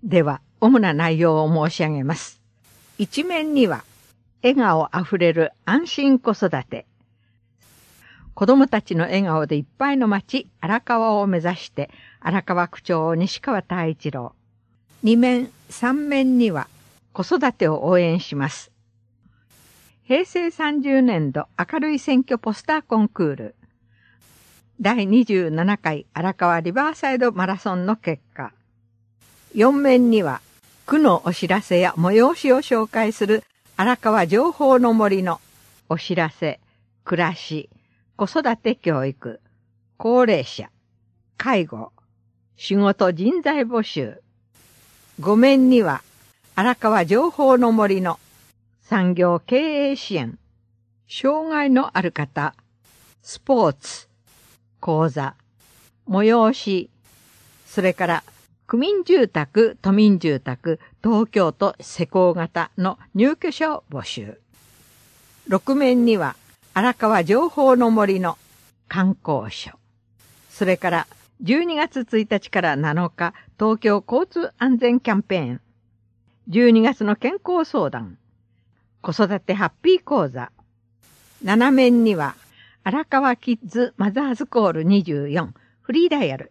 では、主な内容を申し上げます。一面には、笑顔あふれる安心子育て。子供たちの笑顔でいっぱいの町、荒川を目指して、荒川区長西川太一郎。二面、三面には、子育てを応援します。平成30年度明るい選挙ポスターコンクール。第27回荒川リバーサイドマラソンの結果。四面には、区のお知らせや催しを紹介する荒川情報の森のお知らせ、暮らし、子育て教育、高齢者、介護、仕事人材募集。五面には、荒川情報の森の産業経営支援、障害のある方、スポーツ、講座、催し、それから区民住宅、都民住宅、東京都施工型の入居者を募集。六面には荒川情報の森の観光所。それから12月1日から7日、東京交通安全キャンペーン。12月の健康相談。子育てハッピー講座。7面には荒川キッズマザーズコール24フリーダイヤル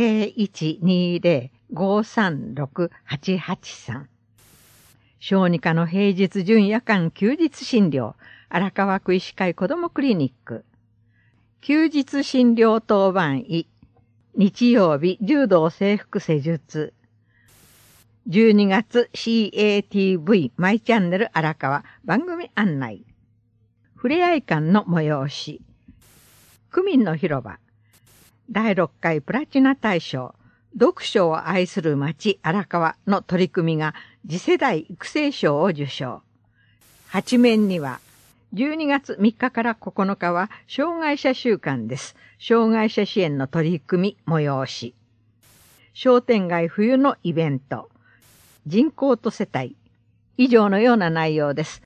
0120-536-883。小児科の平日準夜間休日診療荒川区医師会子どもクリニック。休日診療当番医。日曜日柔道整復施術。12月 CATV マイチャンネル荒川番組案内。ふれあい館の催し。区民の広場。第6回プラチナ大賞。読書を愛する町荒川の取り組みが次世代育成賞を受賞。8面には12月3日から9日は障害者週間です。障害者支援の取り組み催し。商店街冬のイベント。人口と世帯。以上のような内容です。